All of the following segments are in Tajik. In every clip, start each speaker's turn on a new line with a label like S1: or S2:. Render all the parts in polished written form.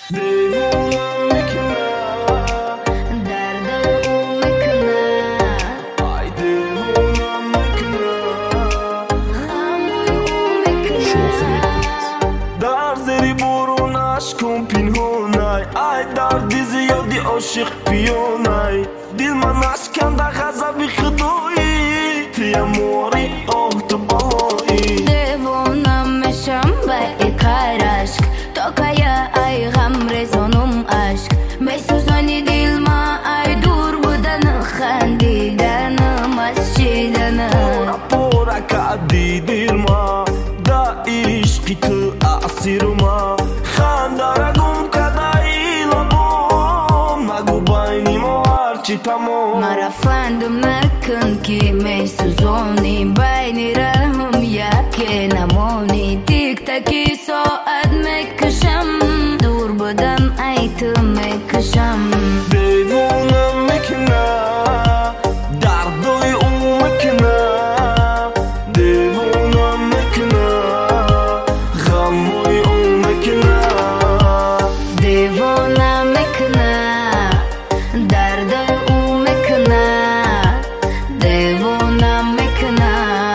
S1: عاشق پیونای دل من اشکنده غضبی خدایی تی اموری آه تو بالایی
S2: دیوونم میشم به کار عشق تو که ای غم رزونم عشق میسوزانی دل ما ای دور بودن خندیدنم از شیدنم
S1: پورا کردی دل ما دا عشقی تو اسیر ما خندارگم کدایی لبم نگو بینی ما هرچی تمام
S2: مرا فندم نکن که میسوزانی بین رحم یکی نمانی تیک تکی ساعت میکشم دور بودن ای تو میکشم
S1: دیوونم میکنه دردوی اون میکنه دیوونم میکنه غموی اون میکنه
S2: دیوونم میکنه دردوی اون میکنه دیوونم میکنه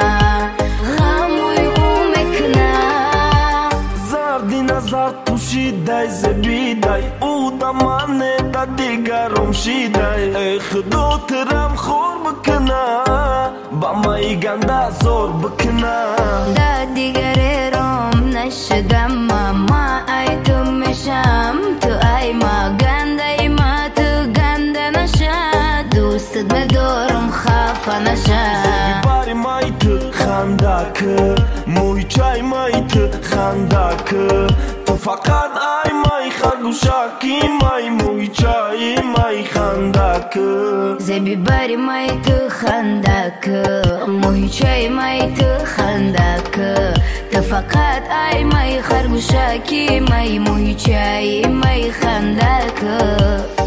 S2: غموی اون میکنه
S1: زردی نظر پوشیده زبیده او دا منه دا دیگرم شیده ای خدا ترم خور بکنه با مایی گنده زور بکنه
S2: دا دیگری روم نشدم ما ای تو میشم تو ای ما گنده ای ما تو گنده نشد دوستت بدارم خفه نشد
S1: باری مایی تو خنده که موی چای مایی تو خنده که تو فقط ای مایی خرگوشکی مایی موی چای مایی خنده که
S2: زبی باری مای تو خنده که موی چای مای تو خنده که تو فقط ای مای خرگوشکی مای موی چای مای خنده که